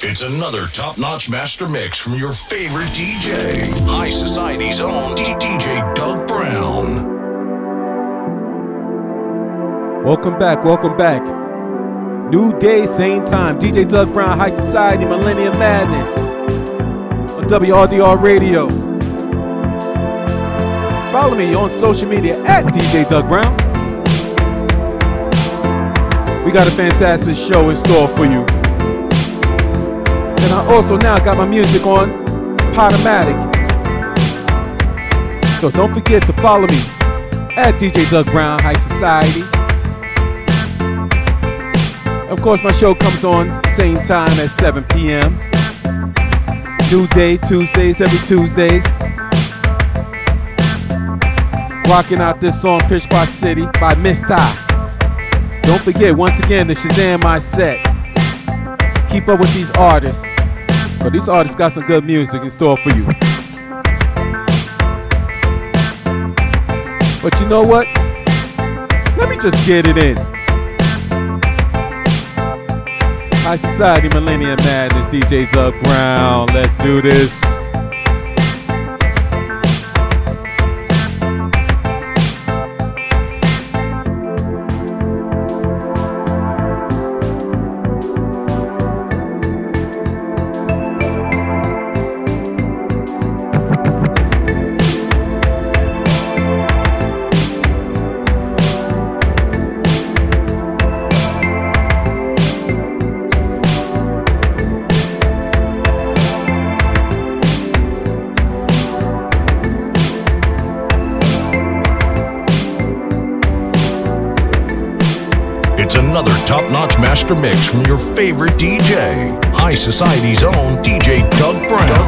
It's another top-notch master mix from your favorite DJ, High Society's own DJ Doug Brown. Welcome back. New day, same time. DJ Doug Brown, High Society, Millennium Madness on WRDR Radio. Follow me on social media at DJ Doug Brown. We got a fantastic show in store for you. And I also now got my music on Podomatic. So don't forget to follow me at DJ Doug Brown, High Society. Of course, my show comes on same time at 7 p.m. New day, Tuesdays, every Tuesdays. Rocking out this song, Pitch by City by Mr. Don't forget, once again, the Shazam My Set. Keep up with these artists. But these artists got some good music in store for you. But you know what? Let me just get it in. High Society, Millennium Madness, DJ Doug Brown. Let's do this. It's another top-notch master mix from your favorite DJ, High Society's own DJ Doug Brown.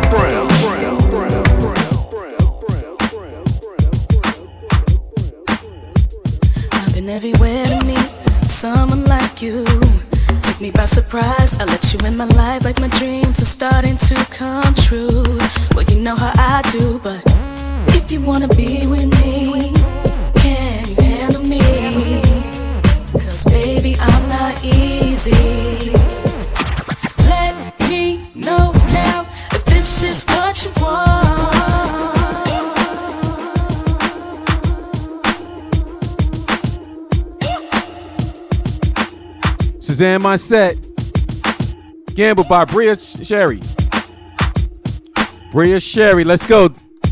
I've been everywhere to meet someone like you. Took me by surprise, I let you in my life like my dreams are starting to come true. Well, you know how I do, but if you wanna be with me, can you handle me? 'Cause baby, I'm not easy. Let me know now if this is what you want. Shazam My Set. Gamble by Bria Sherry. Bria Sherry, let's go.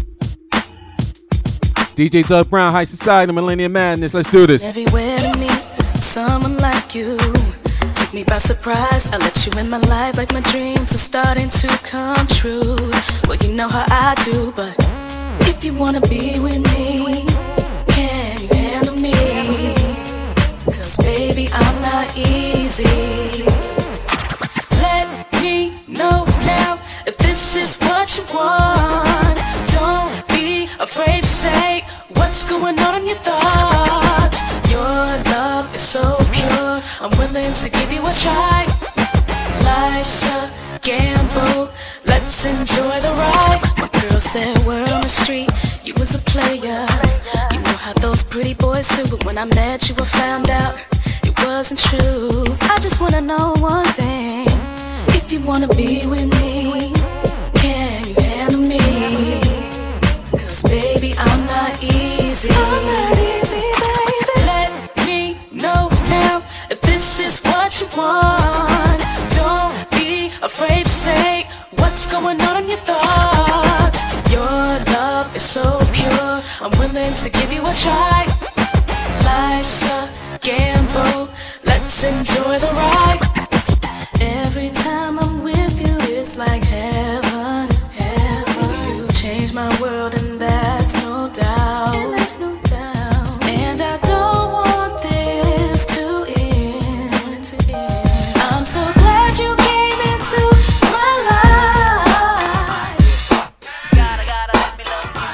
DJ Doug Brown, High Society, Millennium Madness, let's do this. Everywhere to meet someone like you. Took me by surprise, I let you in my life like my dreams are starting to come true. Well, you know how I do, but if you wanna be with me, can you handle me? 'Cause baby, I'm not easy. Let me know now if this is what you want. Don't be afraid to say what's going on in your thoughts. Your love is so pure, I'm willing to give you a try. Life's a gamble, let's enjoy the ride. My girl said word on the street, you was a player. You know how those pretty boys do, but when I met you I found out it wasn't true. I just wanna know one thing, if you wanna be with me, can you handle me? 'Cause baby, I'm not easy. I'm not easy, baby. Let me know now if this is what you want. Don't be afraid to say what's going on in your thoughts. Your love is so pure, I'm willing to give you a try. Life's a gamble, let's enjoy the ride. Every time I'm with you, it's like heaven, heaven. You change my world, and that's no doubt. And that's no doubt. And I don't want this to end. I'm so glad you came into my life. Gotta let me love you.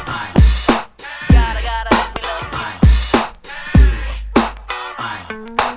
Gotta let me love you.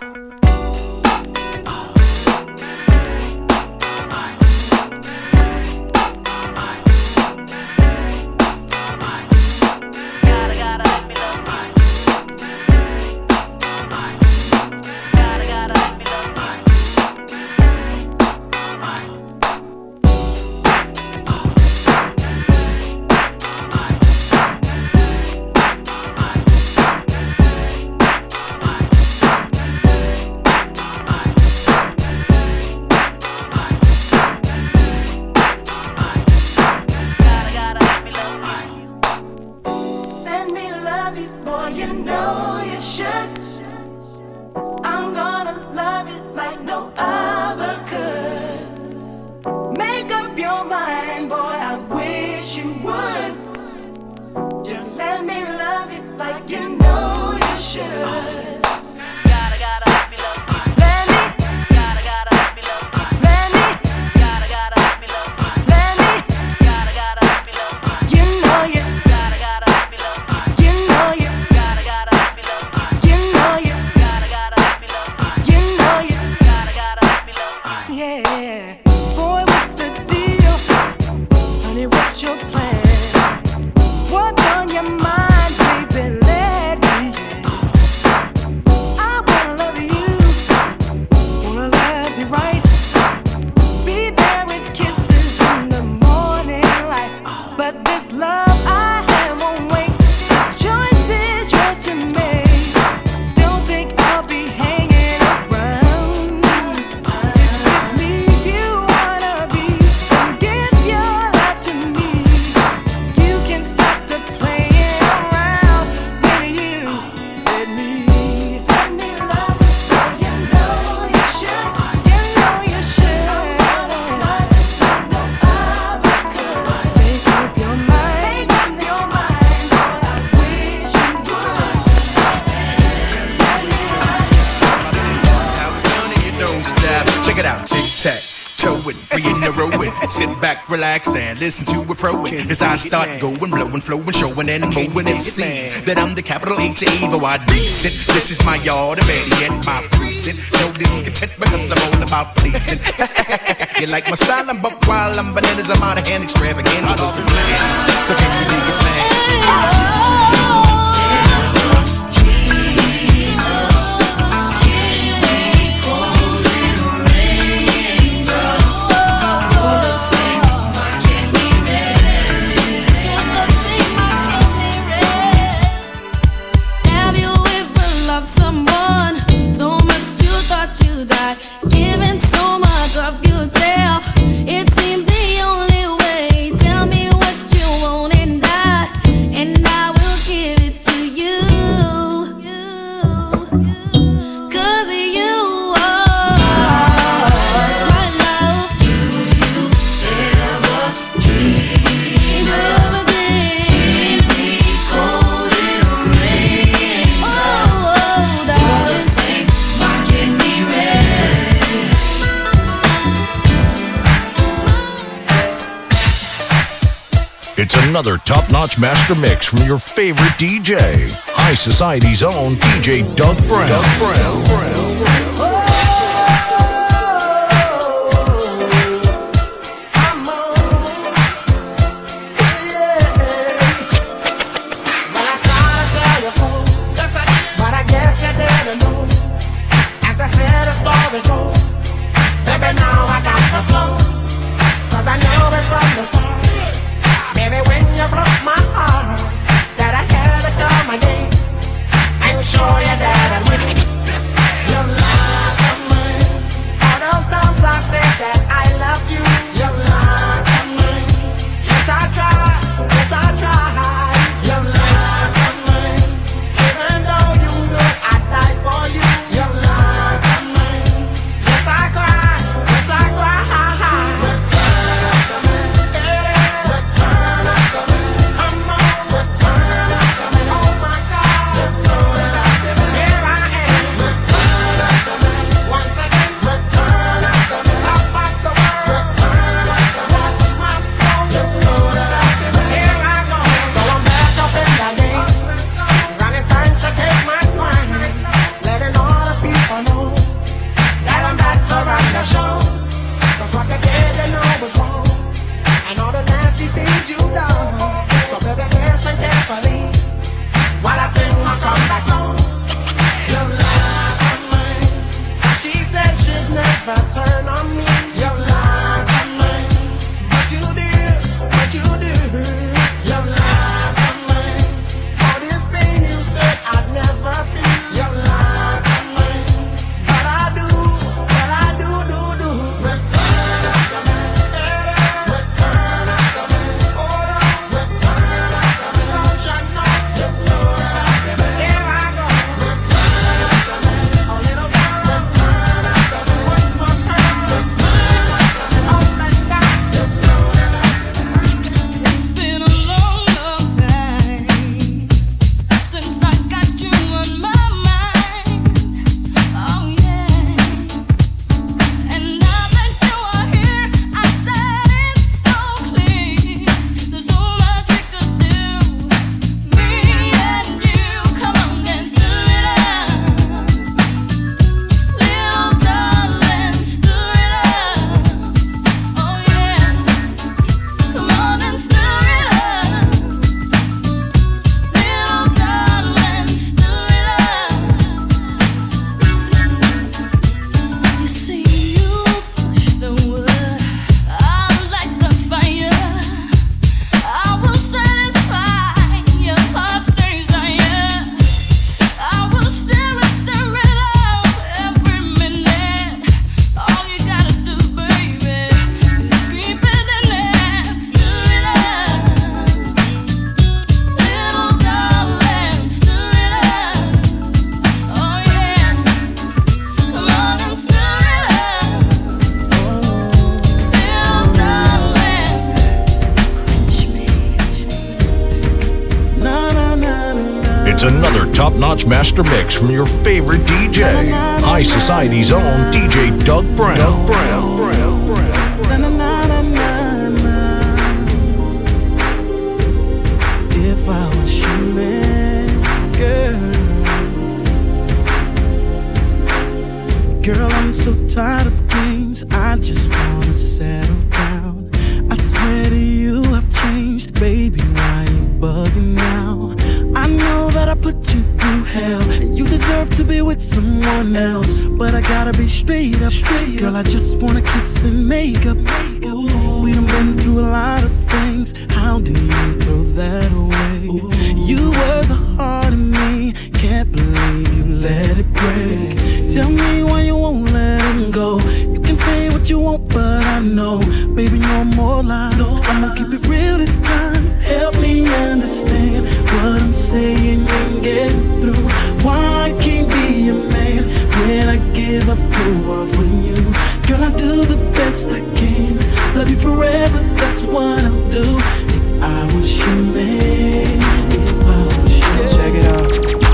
don't stop. Check it out, tic tac. Toe it, free in a row it. Sit back, relax, and listen to a pro it. As I start going, blowing, flowing, showing, and mowing MCs that I'm the capital H-A-V-O-I decent. This is my yard, and better yet, my precinct. No discontent because I'm all about pleasing. You like my style, I'm buck wild, I'm bananas, I'm out of hand, extravagant. So can you dig it, man? Giving so much of yourself, it seems the only way. Tell me what you want and I will give it to you. 'Cause you are my love. Do you ever dream of me cold in rain? Oh, darling. It's another top-notch master mix from your favorite DJ, High Society's own DJ Doug Brown. Doug Brown. Show you that I'm winning. Your love to mine. All those times I said that I love you. Your love to mine. Yes, I try. Yes, I try. Your love to mine. Even though you know I die for you. Your love to mine. Yes, I cry. Yes, I cry. Return of the man. Return of the man. Come on, return of the man. Oh my God. You know that I you done. So baby, listen carefully while I sing my comeback song. Your love to mine. She said she'd never turn on me. Your love to mine. But you did, but you did. Your love to mine. All this pain you said I'd never feel. Your love to mine. But I do. Return of the man. Return of the man. Here I go. Return of the man. A little girl. Return of the man. What's my top-notch master mix from your favorite DJ, High Society's own DJ Doug Brown. If I was your man, girl, I'm so tired of games. I just wanna settle down. I swear to you, I've changed, baby. Why you bugging now? I know that I put you through hell, and you deserve to be with someone else. But I gotta be straight up, girl. I just wanna kiss and make up. Ooh, we done been through a lot of things. How do you throw that away? Ooh. You were the heart of me. Can't believe you let it break. Tell me why you won't let him go. You can say what you want, but I know, baby, no more lies. I'ma keep it real this time. Help me understand what I'm saying and get through. Why I can't be a man when I give up the world for you? Girl, I do the best I can. Love you forever, that's what I'll do. If I was your man, if I was your man. Check it out.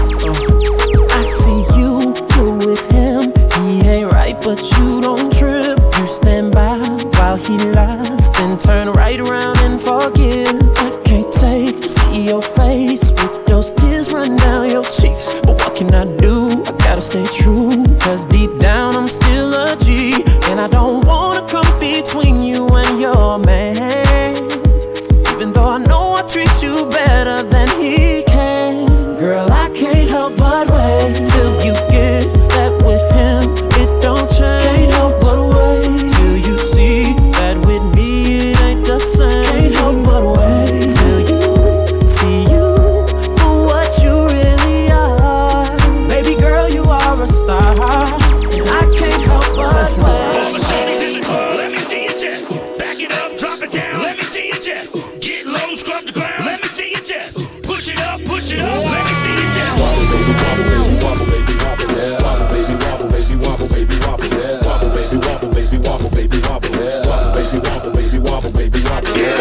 I see you with him, he ain't right, but you don't trip. You stand by while he lies, then turn right around and forgive. I can't take to see your face with those tears run down your cheeks. But what can I do? I gotta stay true, cause deep down I'm still a G. And I don't wanna come between you and your man, even though I know I treat you better than he can. Girl, I can't help but wait till you get that with him. It don't change. Can't help but wait till you see that with me it ain't the same. Can't help but wait till you see you for what you really are. Baby girl, you are a star, and I can't help but wait. All the shorties in the club, let me see your chest. Back it up, drop it down, let me see your chest. Get low, scrub the ground, let me see your chest. Push it up, let me see your chest. Wobble, baby, wobble, baby, wobble, baby, wobble, yeah. Wobble, baby, wobble, baby, wobble, baby, wobble, yeah. Wobble, baby, wobble, baby, wobble, baby, wobble, yeah. Wobble, baby, wobble, baby, wobble, baby, wobble, yeah.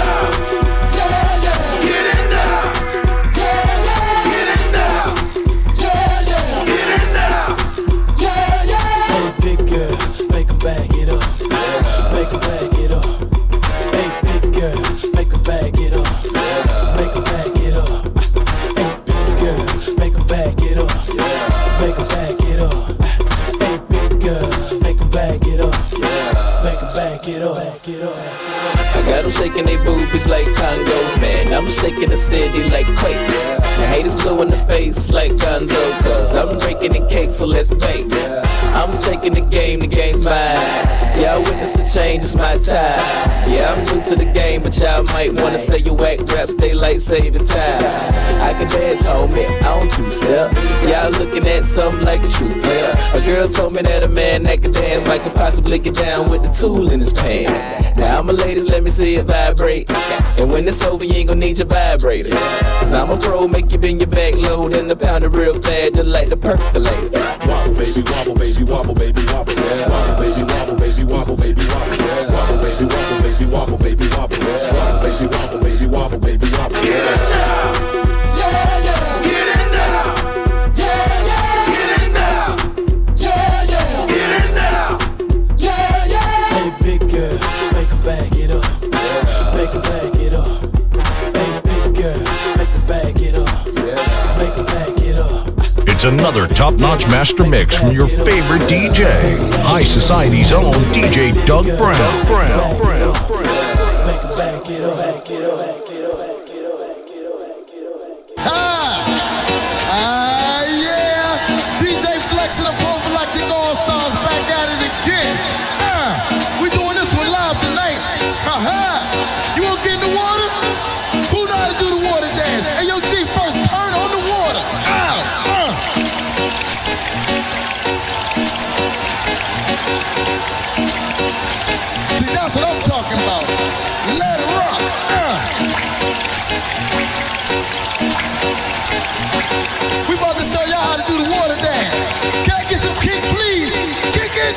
Get in now, yeah, yeah. Get in now, yeah, yeah. Get in now, yeah, yeah. Hey, big girl, make 'em bag it up. Make 'em bag it up. Hey, big girl, make 'em bag it up. Make 'em bag it up. Hey, big girl, make 'em bag it up. Make 'em bag it up. Hey, big girl, make 'em bag it up. Make 'em bag it up. I got them shaking they boobies like Congos, man. I'm shaking the city like quakes. The haters blue in the face like Gonzo, cause I'm breaking the cake, so let's bake. I'm taking the game's mine. Y'all witness the change, it's my time. Yeah, I'm new to the game, but y'all might wanna say you whack raps, daylight saving time. I can dance, homie, on two-step. Y'all looking at something like a true player. A girl told me that a man that can dance might could possibly get down with the tool in his pants. Now I'm a ladies, let me see it vibrate. And when it's over, you ain't gon' need your vibrator. Cause I'm a pro, make you bend your back low, then the pounder real fast, just like the percolate. Wobble, baby, wobble, baby, wobble, baby, wobble, yeah. Wobble, baby, wobble, baby, wobble, baby, wobble, yeah. Wobble, baby, wobble, baby, wobble, baby, wobble, yeah. Wobble, baby, wobble, baby, wobble, baby, wobble, yeah. Get in now, yeah, yeah. Get in now, yeah, yeah. Get in now, yeah, yeah. Get in now, yeah, yeah. Hey, big girl, make 'em bag it up. Make 'em bag it up. Hey, big girl, make 'em bag it up. Make 'em bag it up. It's another top-notch master mix from your favorite DJ, High Society's own DJ Doug Brown. Make 'em bag it up. Yeah, DJ Flex and the Prophylactic All-Stars back at it again. We doing this one live tonight. You wanna get in the water? Who know how to do the water dance? Hey, yo, G, first turn on the water. See, that's what I'm talking about. Let it rock. We about to show y'all how to do the water dance. Can I get some kick, please? Kick it.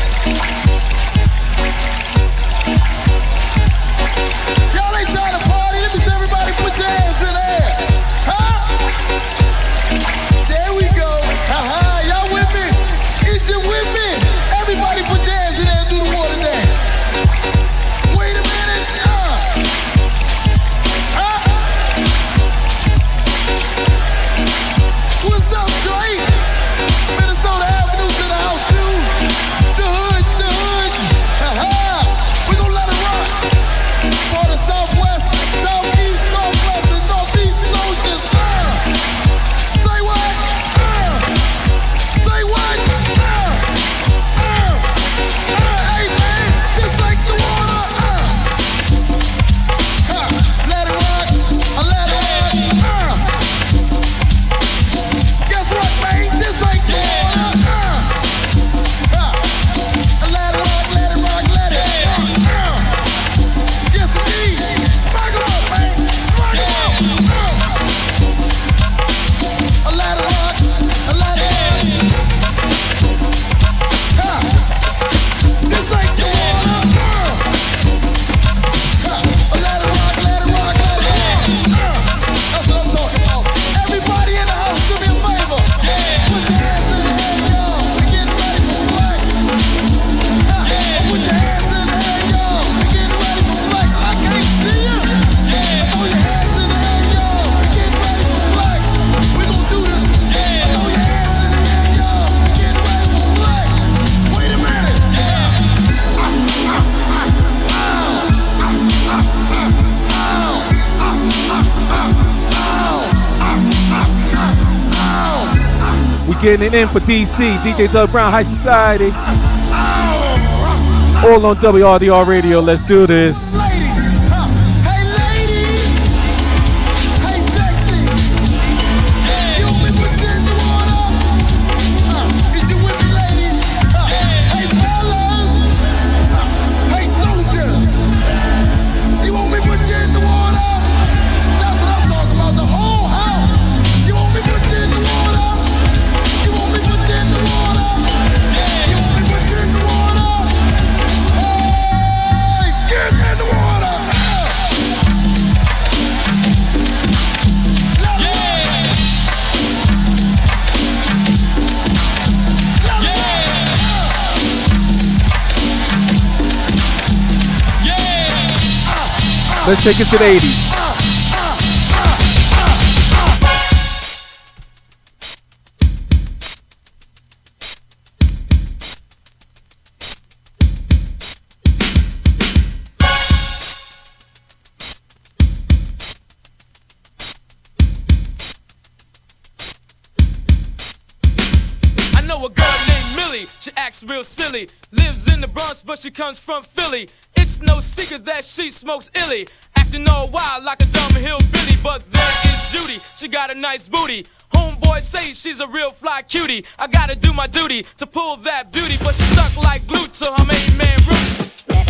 Y'all ain't trying to party. Let me see everybody put your hands in the air. Huh? There getting it in for DC. DJ Doug Brown, High Society. All on WRDR Radio. Let's do this. Let's take it to the 80s. I know a girl named Millie, she acts real silly. Lives in the Bronx, but she comes from Philly. It's no secret that she smokes illy, acting all wild like a dumb hillbilly. But there is Judy, she got a nice booty. Homeboy say she's a real fly cutie. I gotta do my duty to pull that beauty, but she's stuck like glue to her main man Rudy.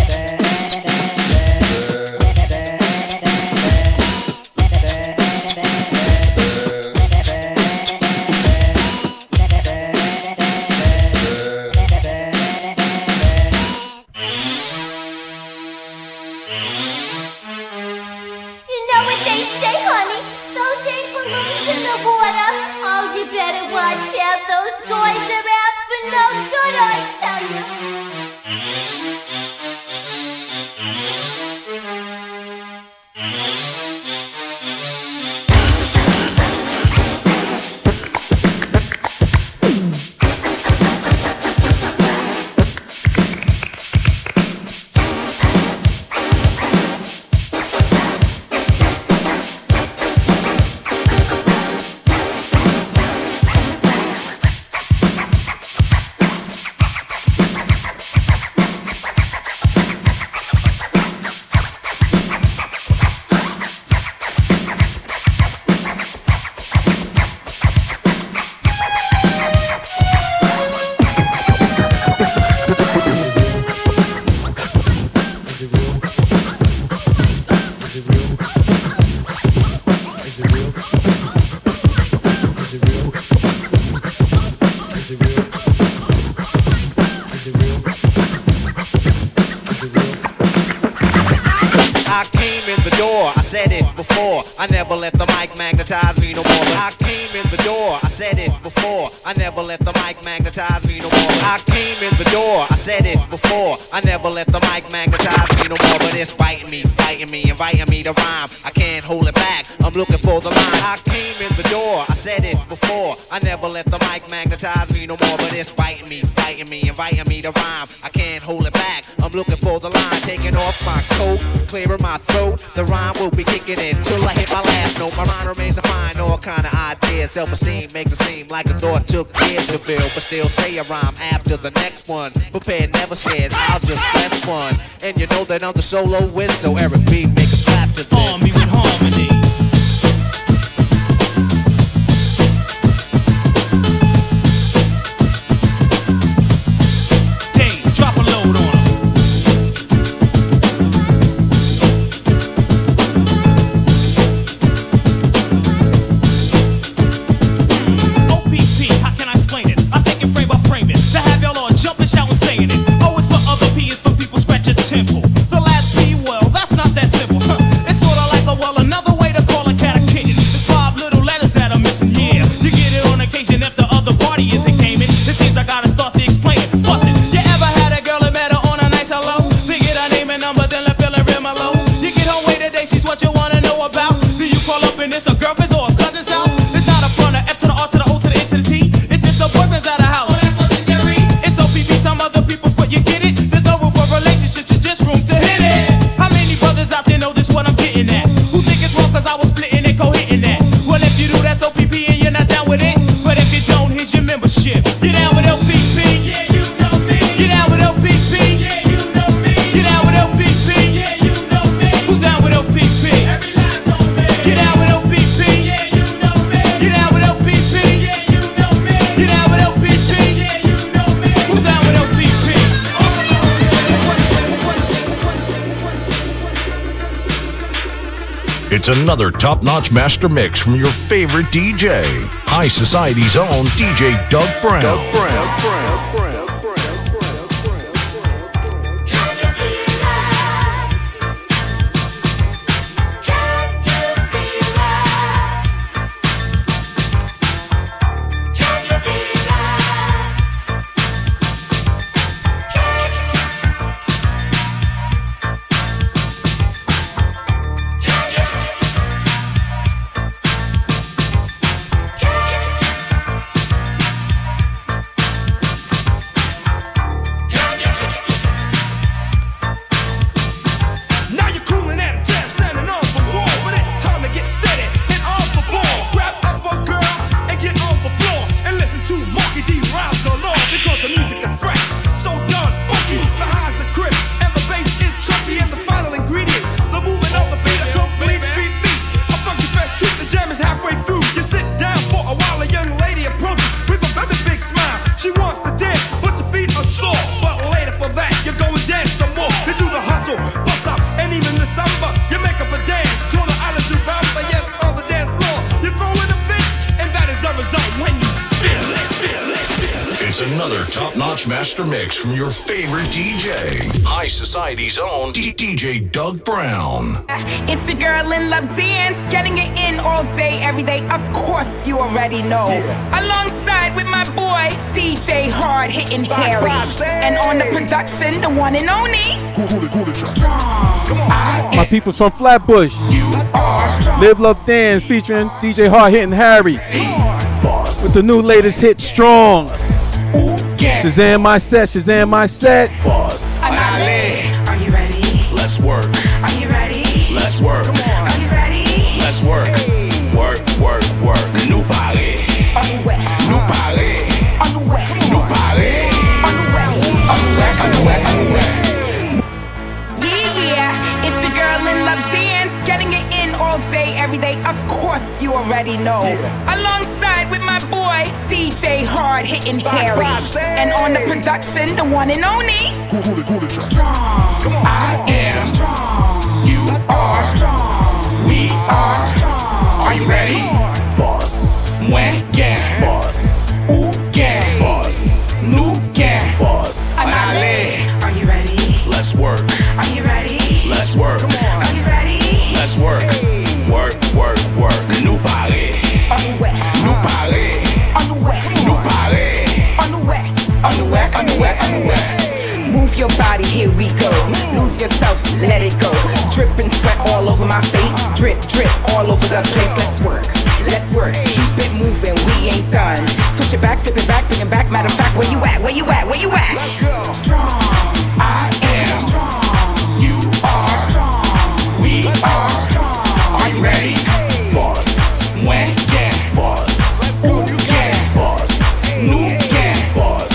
Those boys are out for no good, I tell you. I never let the mic magnetize me no more. I came in the door, I said it before. I never let the mic magnetize me no more. I came in the door, I said it before. I never let the mic magnetize me no more. But it's biting me, fighting me, inviting me to rhyme. I can't hold it back, I'm looking for the line. I came in the door, I said it before. I never let the mic magnetize me no more. But it's biting me, fighting me, inviting me to rhyme. I can't hold it back, I'm looking for the line. Taking off my coat, clearing my throat. The rhyme will be kicking in till I hit my last note. My mind remains a fine, all kind of ideas. Self-esteem makes it seem like a thought took years to build, but still say a rhyme after the next one. Prepared, never scared, I'll just press one. And you know that I'm the soloist, so Eric B, make a clap to this. Arm me with harmony. The last P, well, that's not that simple. It's sorta like a well, another way to It's another top-notch master mix from your favorite DJ, High Society's own DJ Doug Brown. Doug Brown. Master mix from your favorite DJ, High Society's own DJ Doug Brown. It's your girl in Love Dance, getting it in all day, every day. Of course, you already know. Alongside with my boy, DJ Hard Hitting Harry, and on the production, the one and only. My people from Flatbush. Live Love Dance featuring DJ Hard Hitting Harry with the new latest hit, Strong. Shazam my set, Shazam my set. Are you ready? Let's work. Are you ready? Let's work. Are you ready? Let's work. Work, work, work. New body. On the way. New body. On the way. New body. On the way. On the way. On the way. On the way. Yeah, it's your girl in Love Dance, getting it in all day, every day. Of course, you already know. Alongside with my boy, DJ Hard Hitting Harry, and on the production, the one and only. Strong. I am strong. You are strong. We are strong. Are you ready? Boss. When gang. Boss. Who gang. Boss. New gang. Boss. Are you ready? Let's work. Are you ready? Let's work. Are you ready? Let's work. Work, work, work. New body. On the way. New body. On the way. New body. On the way. On the way. On the way. On the way. Move your body, here we go. Lose yourself, let it go. Drip and sweat all over my face. Drip, drip all over the place. Let's work. Let's work. Keep it moving, we ain't done. Switch it back, flip it back, bring it back. Matter of fact, where you at? Where you at? Where you at? Let's go. Strong. I am strong. You are strong. We are strong. Are you ready? Boss. When gang. Boss. Who gang. Boss. New gang. Boss.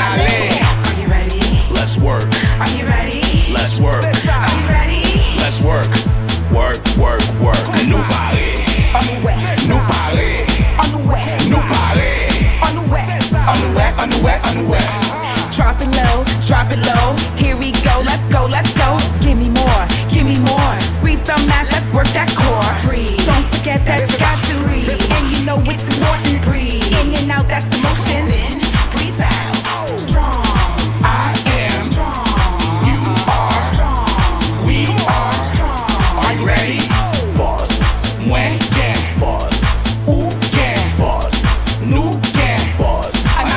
Are you ready? Let's work. Are you ready? Let's work. Are you ready? Let's work. Work, work, work. New body. On the way. New body. On the way. New body. On the way. On the way. On the way. On the way. Drop it low, drop it low. Here we go, let's go, let's go. Give me more, give me more. Squeeze some mass, let's work that core. Breathe. Don't forget that you got to breathe. And you know it's important. Breathe. In and out, that's the motion. In, breathe out. Strong. I am strong. You are strong. We are strong. Are you ready? Boss. When gang. Boss. Who gang. Boss. New gang. Boss.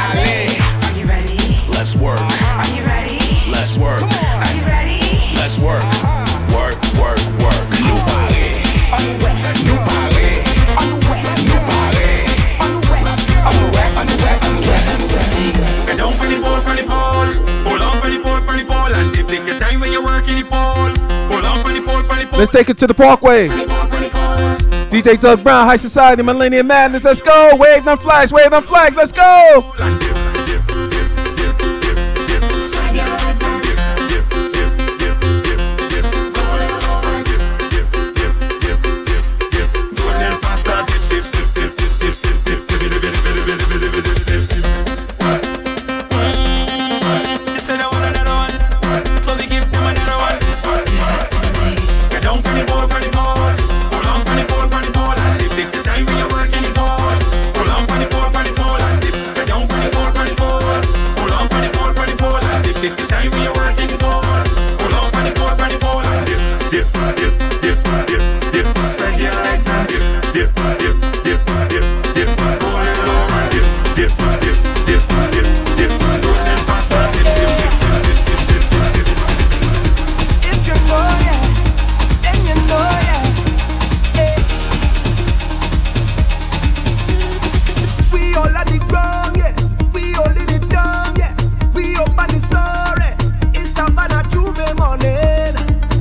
Are you ready? Let's work. Are you ready? Let's work. Are you ready? Let's work. Work, work, work. New body. On the way. New body. On the way. New body. On the way. On the way. On the way. On the way. Get down from the pole, Pull on from the pole, and take your time when you're working the pole. Pull on from the pole, Let's take it to the Parkway. DJ Doug Brown, High Society, Millennium Madness. Let's go. Wave them flags, wave them flags. Let's go. So they give them another one. Get down from the pole, Pull on the time when you're working the pole. Pull up on the pole and dip, dip, dip, dip, dip, dip. Spread your legs and dip, dip, dip, dip, dip, dip. Pull it over, dip, dip, dip, dip, dip, dip. Roll them faster, dip, dip, dip, dip, dip, dip, dip. If you know, yeah, then you know, yeah. We all at the ground, yeah. We all in it down, yeah. We up on the story. It's about a Juve morning.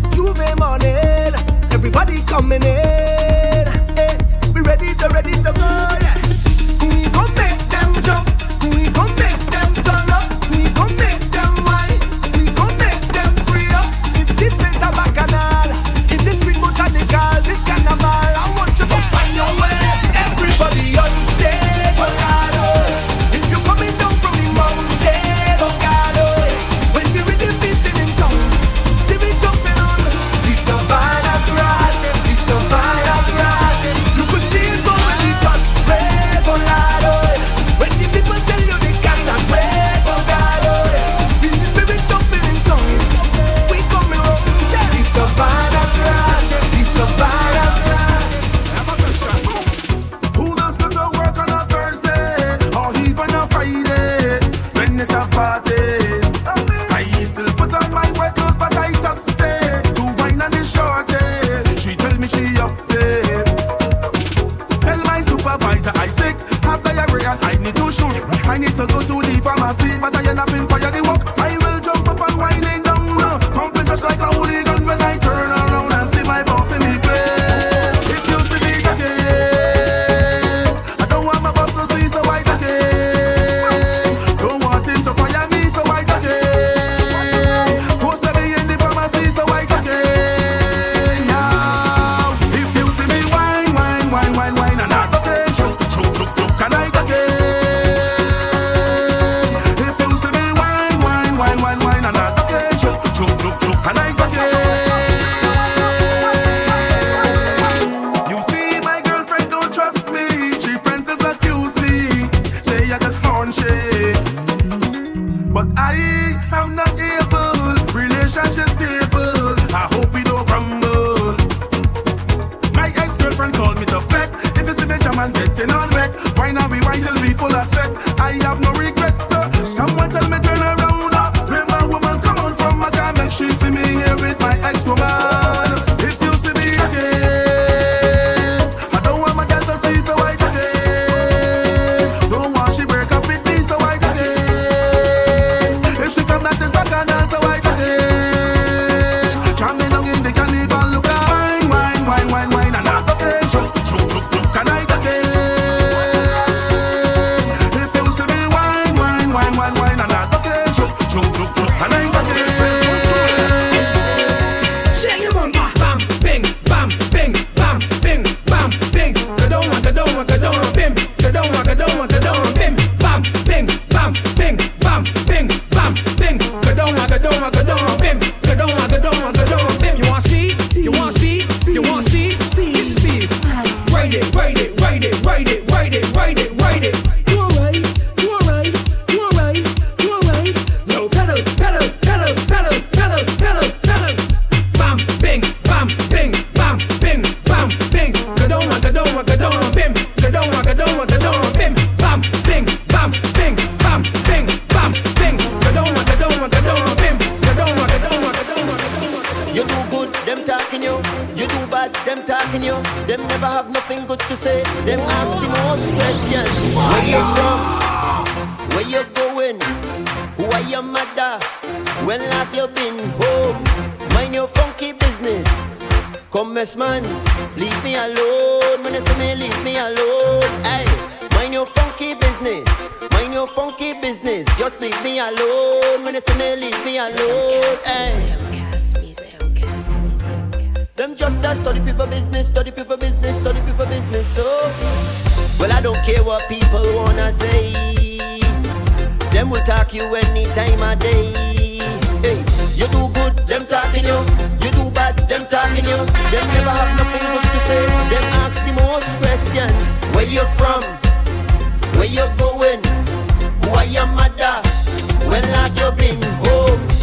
Everybody coming in, eh. We ready to go, yeah. We gon' make them jump. We gon' make them turn up. We gon' make them wine. We gon' make them free up. It's the place of Bacchanal. In this sweet botanical, this carnival. I want you to find your way. Everybody on stage, oh God, oh. If you're coming down from the mountain, oh God, oh. When the rhythm beats in town, see me jumping on the savannah grass, the savannah grass. You could see it go when the bus red, oh God, oh. When the people tell you they can't break, oh God, oh. Feel the spirit jumping in town. We coming home, the savannah grass, the savannah grass. Who does go to work on a Thursday or even a Friday when it have parties? I still put on my wet clothes, but I just stay to wine on the shorty. She tell me she up there. Tell my supervisor I sick, have diarrhea and I need to shoot. I need to go to the pharmacy, but I end up in fire the walk. I will jump up and whining down, pumping just like a hooligan when I turn around and see my boss in the place. If you see me again, I don't want my boss to see, so I take it. Don't want him to fire me, so I take it. Post me in the pharmacy, so I take it. Yeah. If you see me whine, whine, whine, whine, whine, and I take it, choke, choke, choke, choke, and I take it. If you see me whine, whine, whine, whine, whine, and I take it, choke, choke, choke, choke, and I take it. You see, my girlfriend don't trust me. She friends just accuse me, say I just horn shit. But I am not able, relationship stable. I hope we don't crumble. My ex-girlfriend called me to vet. If you see me jam and getting on wet, why not we wine till we full of sweat? I have no regrets, sir. Someone tell me turn around. When my woman come on from my car, make she see me here with my ex-woman. If you see me again, I don't want my girl to see, so I take it. Don't want she break up with me, so I take it. If she come that is back and dance, so I take it. Jam me down in the carnival, look at wine, wine, wine, wine, wine, and I take it. Choke, choke, choke, choke, and I take it. If you see me wine, wine, wine, wine, wine, and I take it. Choke, choke, choke, choke, and I take it. Shake your monkey. Bam, bing, bam, bing, bam, bing, bam, bing. Kadoma, kadoma, kadoma, bim. Kadoma, kadoma, kadoma, bim. Bam, bing, bam, bing, bam, bing, bam, bing. Kadoma, kadoma, kadoma, bim. Kadoma, kadoma, kadoma, bim. You want speed? You want speed? You want speed? Get your speed. Ride it, ride it, ride it, ride it, ride it, ride it, ride it. You alright? You alright? You alright? You alright? No pedal, pedal, pedal, pedal, pedal, pedal, pedal. Bam, bing, bam, bing, bam, bing, bam, bing. Kadoma, kadoma, kadoma, bim. Kadoma, kadoma, kadoma, bim. Bam, bing, bam, bing, bam, bing, bam, bing. Kadoma, kadoma, kadoma, bim. Kadoma, kadoma, kadoma, kadoma. You do good, them talking you. You do bad, them talking you. Them never have nothing good to say. Them ask the most questions. Where you from? Where you going? Who are your mother? When last you been home? Mind your funky business. Come, mess man, leave me alone. When you see me, leave me alone. Hey, mind your funky business. Mind your funky business. Just leave me alone. When you see me, leave me alone. Hey. Them just a study people business, study people business, study people business. So, well, I don't care what people wanna say. Them will talk you any time of day. Hey, you do good, them talking you. You do bad, them talking you. Them never have nothing good to say. Them ask the most questions. Where you from? Where you going? Who are your mother? When last you been home?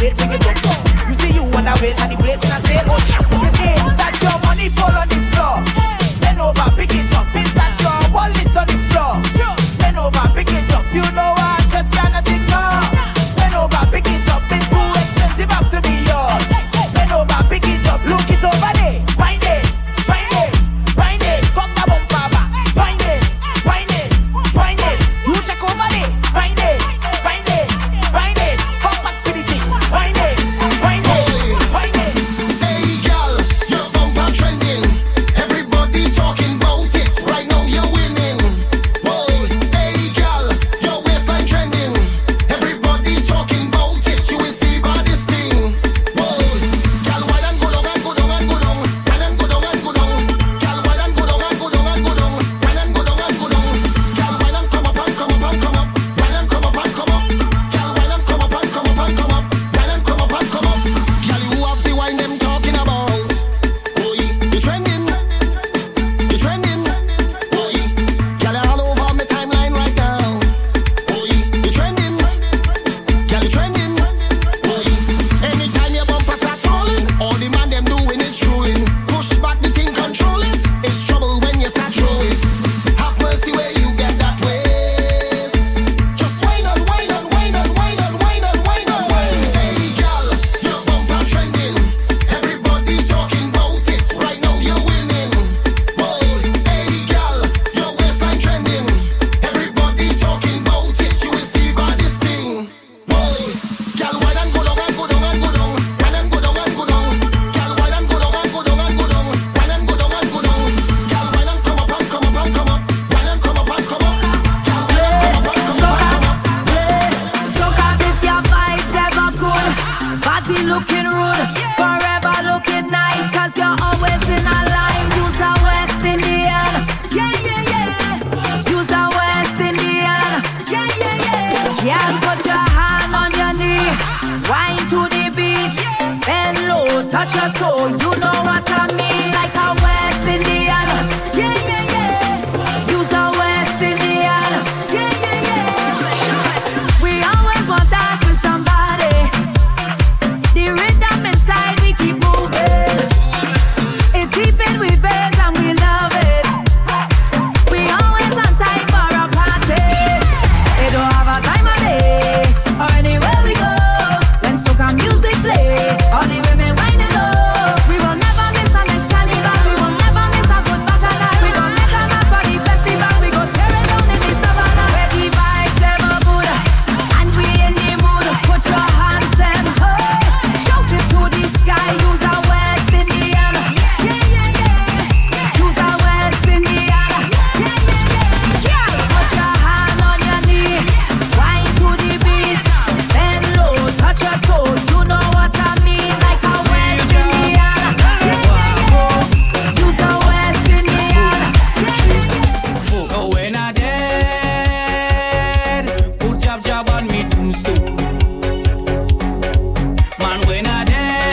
wait for you to go. You see you on the waist and the place in a state. Oh, the names that your money fall on the floor. Bend over, pick it up. Is that your wallet on the floor? Bend over, pick it up. You know I just cannot ignore. Bend over, pick it up. It's too expensive after be yours. Bend over, pick it up. Look it over there. Find it, find it, find it. Come the bumper back. Find it, find it, find it. You check over there. Find it, find it, find it. Come back to the thing. Find it, find it, find it. Hey girl, your bumper trending. Everybody talking about it. Right now you're winning. Whoa, hey girl, your waistline trending. Everybody talking about it. You is the baddest thing. Whoa, girl, why don't go down and go down and go down? Why don't go down and go down? Girl, why don't go down and go down and go down? Why don't go down and go down? Girl, why don't come up and come up and come up? Why don't come up and come up? Girl, why don't come up and come up and come up? Why don't come up and come up? Girl, you have the wine them talking about. Boy, you trending. You trending. Boy, girl, you're all over my timeline right now. Boy, you trending. Girl, you trending. Boy, anytime your bumper start rolling, all the man them doing is drooling. Push back the thing, control it. It's trouble when you start throw it. Have mercy where you get that waist. Just whine on, whine on, whine on, whine on, whine on, whine on, whine. Hey girl, your bumper trending. Everybody talking about it. Right now you're winning. Whoa, hey girl, your waistline trending. Everybody talking about it. You is the baddest thing. Whoa, girl, why don't go down and go down and go down? Why don't go down and go down? Girl, why don't go down and go down and go down? Why don't go down and go down? Girl, why don't come up and come up and come up? Why don't come up and come up? Girl, why don't come up and come up and come up? So come if your vibes ever good, body looking rude, forever looking nice, cause you're always in a line. Use a West Indian, yeah, yeah, yeah. Use a West Indian, yeah, yeah, yeah. Yeah, put your hand on your knee, wine to the beat, bend low, touch your toe, you know what I mean, like a West Indian, yeah, yeah, yeah. Use a West Indian, yeah, yeah, yeah. We always want dance with somebody. The rhythm inside we keep moving. It deep in we veins and we love it. We always on time for a party. It don't have a time of day or anywhere we go. When soca music play, all the women winding low. We will never miss a nice carnival. We will never miss a good bacchanal. We don't let a mass for the festival. We go tear it down in the savannah. Where the vibes ever good and we in the mood. Put your hands them high, shout it to the sky. Use a West Indian, yeah, yeah, yeah. Use a West Indian, yeah, yeah, yeah. Yeah, put your hand on your knee, wine to the beat, bend low, touch your toe. You know what I mean, like a West Indian, yeah, yeah, yeah. Use a West Indian, yeah, yeah. So when I dead, put jab on me tombstone. Man, when I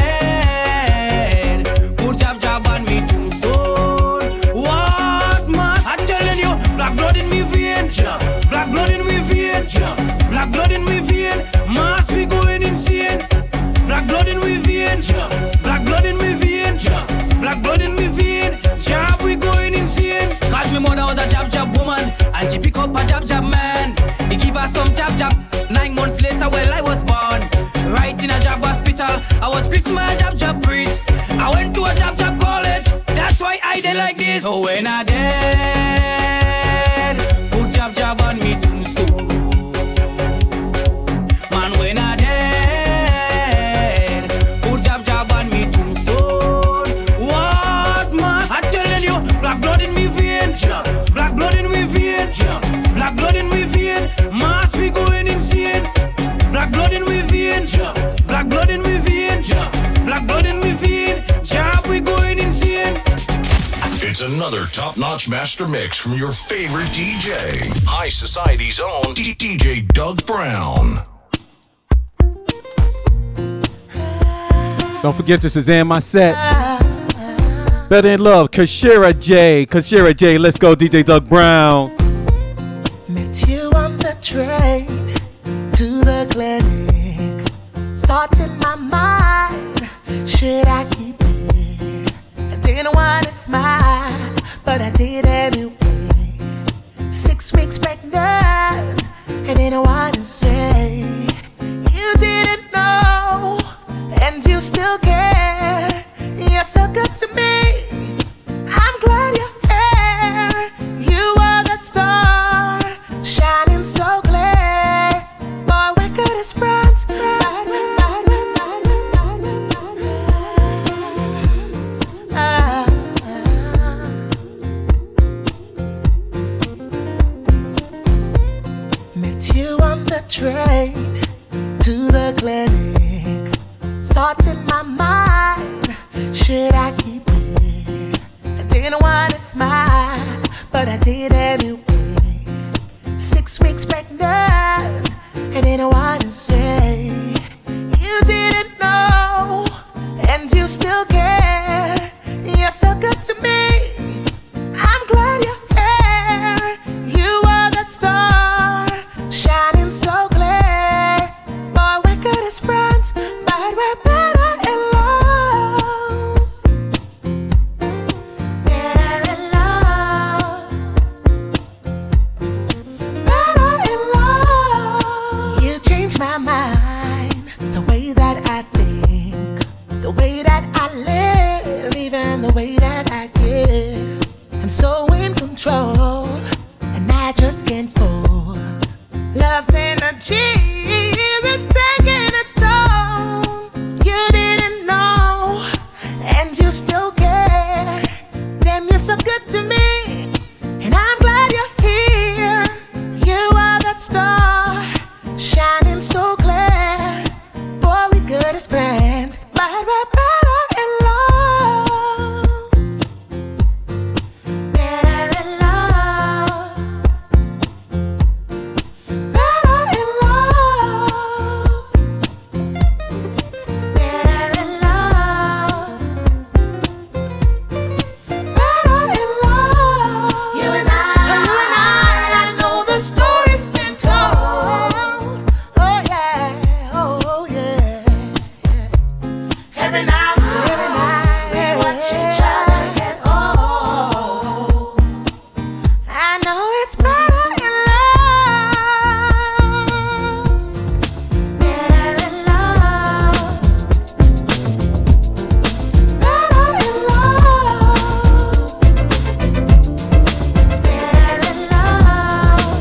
dead, put jab on me tombstone. What man? I'm telling you, black blood in me vein, black blood in me vein, black blood in me vein. Mass we going insane. Black blood in me vein, black blood in me vein, black blood in me vein. Jab we going insane. Cause me mother was a jab woman, and she pick up a jab man. He give her some jab. 9 months later, well I was born, right in a jab hospital. I was Christmas jab priest. I went to a jab college. That's why I did like this. So when I dead, put jab on me tombstone. Man, when I dead, put jab on me tombstone. What man? I'm telling you, black blood in me vein, black blood in me vein, black blood in me vein. Mass we going insane. Black blood in me vein, black blood in me vein, black blood in me vein. Jab we going insane. It's another top-notch master mix from your favorite DJ, High Society's own DJ Doug Brown. Don't forget to Shazam my set. Better in Love, Kashira J. Let's go, DJ Doug Brown. Met you on the train to the clinic. Thoughts in my keep it? I didn't want to smile, but I did anyway. 6 weeks pregnant, I didn't want to say. You didn't know, and you still care. You're so good to me. I'm glad you're here. You are that star, shining so clear. Boy, we're good as friends. Met you on the train to the clinic. Thoughts in my mind, should I keep it? I didn't want to smile, but I did anyway. 6 weeks pregnant, I didn't want to say. You didn't know, and you still care. You're so good to me. I'm glad you're here. You are that star, shining so clear. Boy, we're good as friends, but we're better in love. Better in love. Better in love. You changed my mind, the way that I think, the way that I live, even the way that I give. I'm so in control, and I just can't fold. Love's energy is taking its toll. You didn't know, and you still care. Damn, you're so good to me, and I'm glad you're here. You are that star, shining so clear. Boy, we good as friends, but we're better in love. Better in love. Better in love. Better in love. Better in love. You and I know the story's been told. Oh yeah, oh yeah. Every night we watch each other get old. I know it's better in love. Better in love. Better in love. Better in love.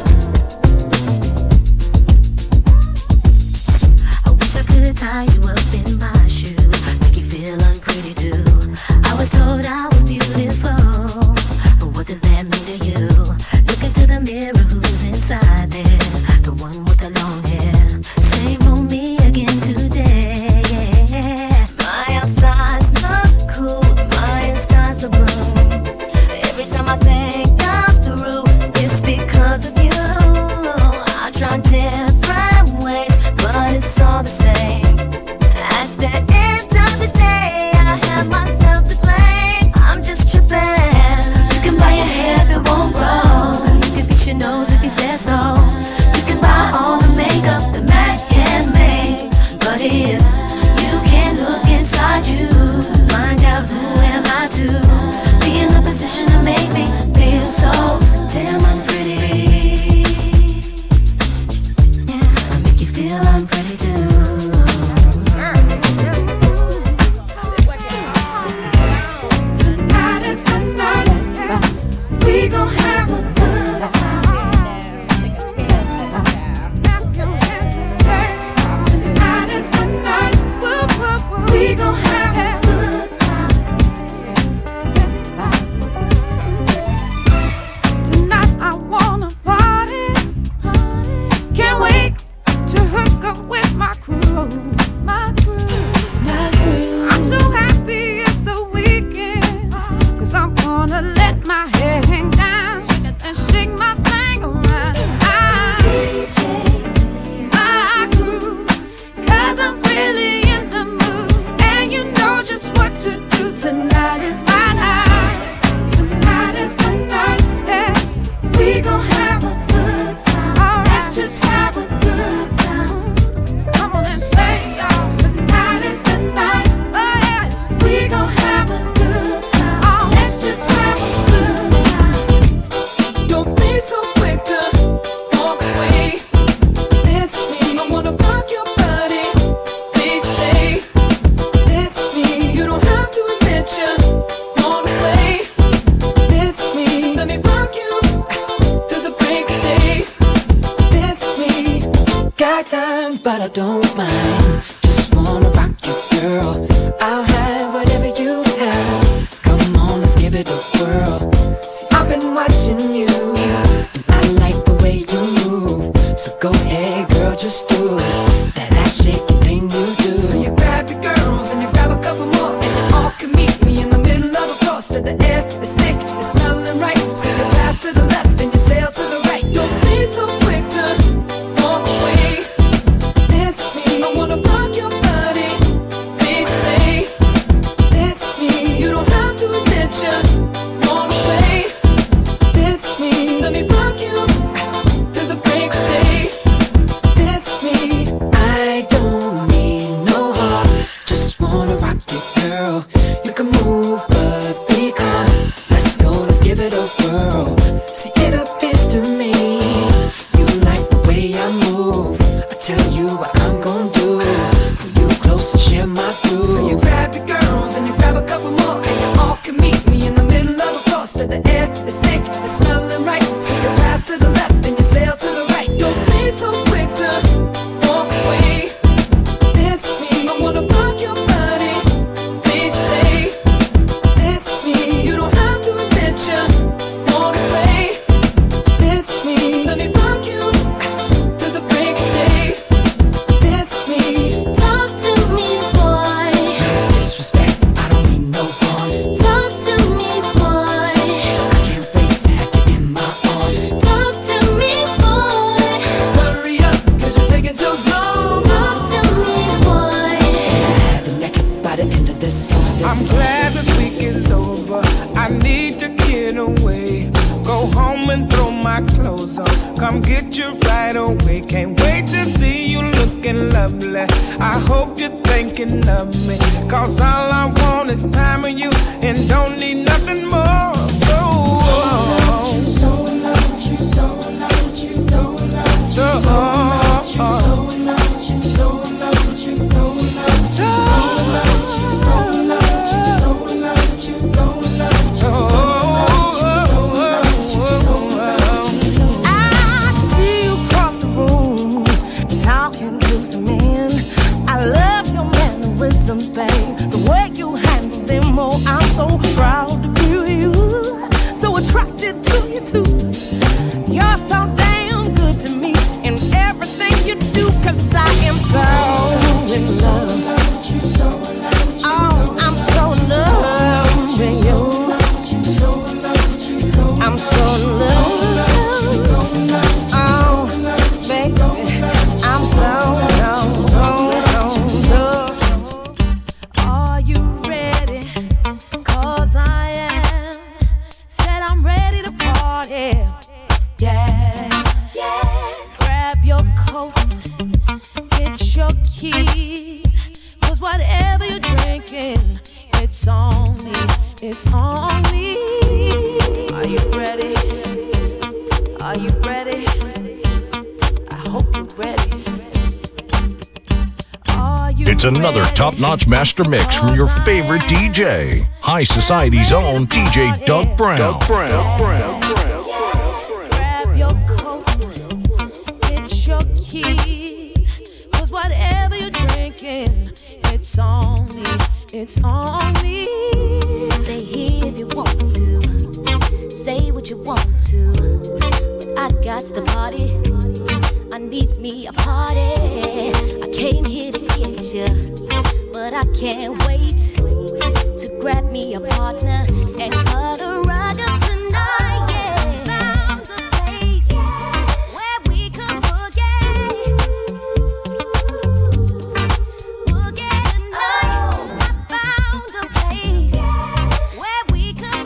I wish I could tie you up in my shoes, make you feel unpretty too. I was told I was beautiful, but what does that mean to you? Look into the mirror, who's inside there? The one with the long hair. Say for me again today. My outside's not cool, my inside's a bloom. Every time I think I'm through, it's because of you. I try different ways, but it's all the same. At the end of the day, I have myself to blame. I'm just tripping. You can buy your hair if it won't grow. You can fix your nose if you said so. You can buy all the makeup the Mac can make. But if you can't look inside you, find out who am I to be in the position to make me feel so damn unpretty. Yeah, I make you feel unpretty too. Tonight is the night. We gon' have a good time. Tonight is the night. We gon' have a good time. Tonight I wanna party. Can't wait to hook up with my crew. My crew. I'm so happy it's the weekend, 'cause I'm gonna let my hair hang down and shake my thing around. My crew, 'cause I'm really in the mood, and you know just what to do. Tonight is my night. Tonight is the night. Yeah. We gon' have a good time. Let's just have a good time. Come on and say, y'all. Tonight is the night. Oh yeah. We but I don't mind. Just wanna rock you, girl. I'll have whatever you have. Come on, let's give it a whirl. See, I've been watching you, and I like the way you move. So go ahead, girl, just do it. That ass shaking thing you do. So you grab your girls and you grab a couple more, and you all can meet me in the middle of the floor. So the air is thick, it's smelling right. So you pass to the left and you sail to the right. Don't be so quick to walk away. Dance with me, I wanna rock your body. Please stay. Dance with me, you don't have to admit you walk away. Dance with me, just let me rock you to the break of day. Dance with me, I don't need no heart. Just wanna rock you, girl. You can move, but be calm. Let's go, let's give it a whirl. See, it appears to me you like the way I move. I tell you what I'm gonna do. Pull you close and share my groove. So you grab your girls and you grab a couple more, and you all can meet me in the middle of the floor. So the air is thick, it's smelling right. So you pass to the left and you sail to the right. Don't be so quick to walk away. Dance with me, I wanna rock your body. Please stay. Dance with me, you don't have to admit you walk away. Dance with me, let me rock you to the break of day. Dance with me. Talk to me, boy. Disrespect, I don't mean no harm. Talk to me, boy. I can't wait to have you in my arms. Talk to me, boy. Hurry up, cause you're taking too long. Talk to me, boy. Have you naked by the end of this song. I'm glad this week is over. I need to get away. Go home and throw my clothes on. Come get you right away. Can't wait to see you looking lovely. I hope you're thinking of me. Cause all I want is time with you and don't need nothing more. So love you, so love you, so love you, so love you, so love you, so love you, so love you, so love you, so love you, so love you, so love you, so love you, I see you cross the room talking to some men. I love your mannerisms, babe. The way you handle them, oh, I'm so proud to be you. So attracted to you too. You're so damn good to me in everything you do, cause I am so in love. Oh, I'm so in love with you. I'm so in love. Oh, baby, I'm so. Are you ready? Cause I am. Said I'm ready to party. Yeah. Grab your coat, get your keys. Cause whatever you're drinking, it's on me. It's on me. Are you ready? Are you ready? I hope you're ready. Are you It's another ready? top-notch master mix from your favorite DJ, High Society's own DJ Doug Brown. Grab your coat, get your keys. Cause whatever you're drinking, it's on me. It's on me. Stay here if you want to. Say what you want to. But I got to party. I needs me a party. I came here to get you, but I can't wait to grab me a partner and cut a rug up tonight. Yeah, found a place where we could boogie. Boogie tonight. I found a place where we could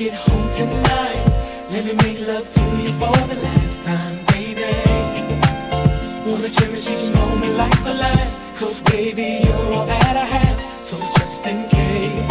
it home tonight. Let me make love to you for the last time, baby. Wanna cherish each moment like the last. 'Cause baby, you're all that I have. So just in case.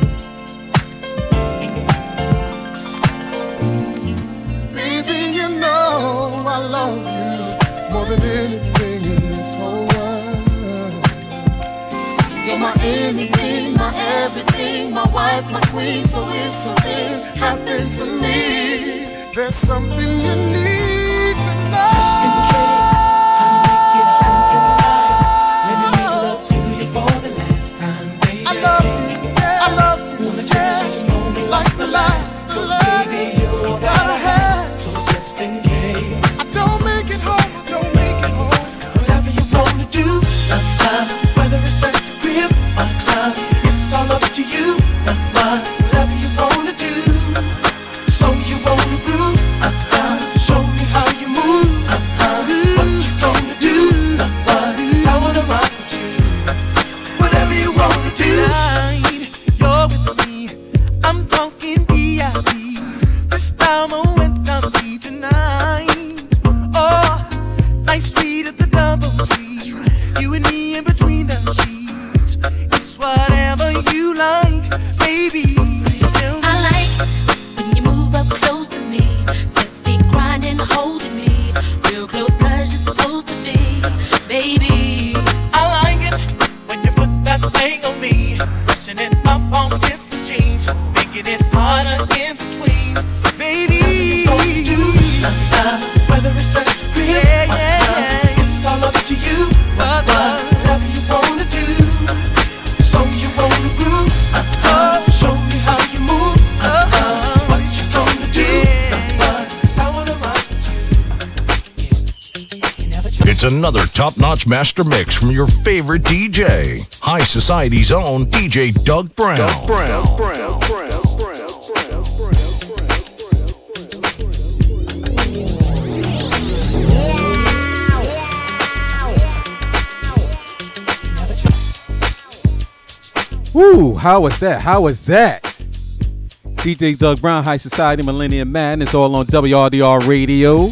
Baby, you know I love you more than anything in this whole world. You're my anything, my everything, my wife, my queen. So if something happens to me, there's something you need to know. Just in case, I'll make it home tonight. Let me make love to you for the last time, baby. I love you, yeah. I love you. Wanna cherish each moment like the last. 'Cause baby, you're all that I have. So just in case, I don't make it home, I don't make it home. whatever you wanna do, whether it's at the crib or the club, it's all up to you. Whatever you wanna do, so you wanna groove. Show me how you move. What you gonna do? 'Cause I wanna rock with you. Whatever you wanna do. You're with me. I'm talking VIP. This time I went down to tonight. Oh, nice sweet at the double G. You and me in between the sheets. It's whatever you like, baby. I like when you move up close to me, sexy grinding, holding me, real close 'cause you're supposed to be, baby. I like it when you put that thing on me, pushing it up on against the jeans, making it harder in between, baby. Whether it's at the crib, it's all up to you. Whatever you wanna do, so you wanna groove. Show me how you move. What you gonna do? 'Cause I wanna rock with you. It's another top-notch master mix from your favorite DJ, High Society's own DJ Doug Brown. Woo, how was that? How was that? DJ Doug Brown, High Society, Millennium Madness, all on WRDR Radio.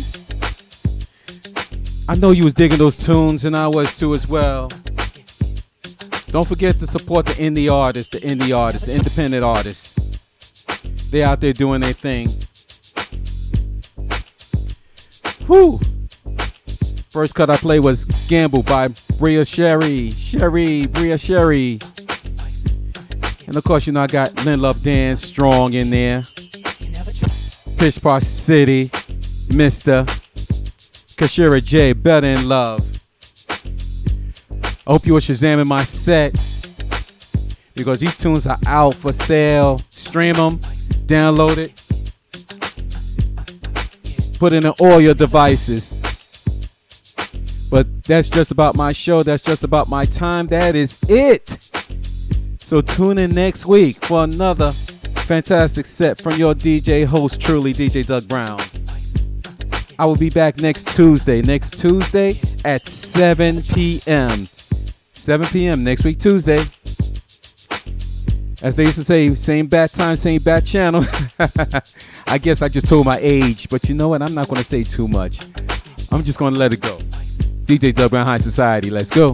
I know you was digging those tunes, and I was too as well. Don't forget to support the indie artists, the independent artists. They're out there doing their thing. Woo! First cut I played was Gamble by Bria Sherry. Bria Sherry. And of course, you know, I got Lynn Love Dan Strong in there. Pitch Park City, Mr. Kashira J, Better in Love. I hope you were shazamming my set, because these tunes are out for sale. Stream them, download it, put it in all your devices. But that's just about my show. That's just about my time. That is it. So tune in next week for another fantastic set from your DJ host, truly, DJ Doug Brown. I will be back next Tuesday at 7 p.m. 7 p.m. next week, Tuesday. As they used to say, same bat time, same bat channel. I guess I just told my age, but you know what? I'm not going to say too much. I'm just going to let it go. DJ Doug Brown, High Society. Let's go.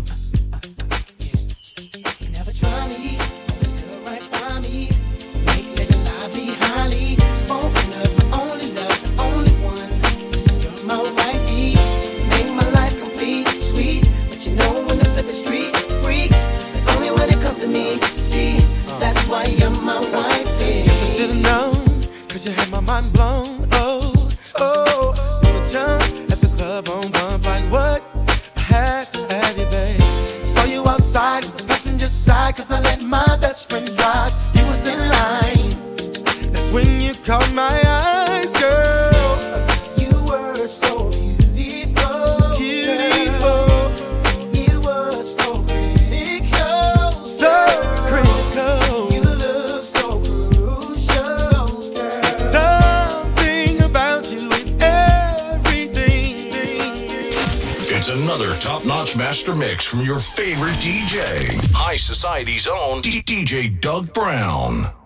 You had my mind blown, oh, from the jump at the club on bump, like what? I had to have you, babe. Saw you outside, the passenger side, 'cause I let my best friend drive. You was in line, that's when you caught my eyes, girl. You were so beautiful, beautiful. It was so critical, so critical. You look so crucial, girl. Something about you, it's everything. It's another top-notch master mix from your favorite DJ, High Society's own DJ Doug Brown.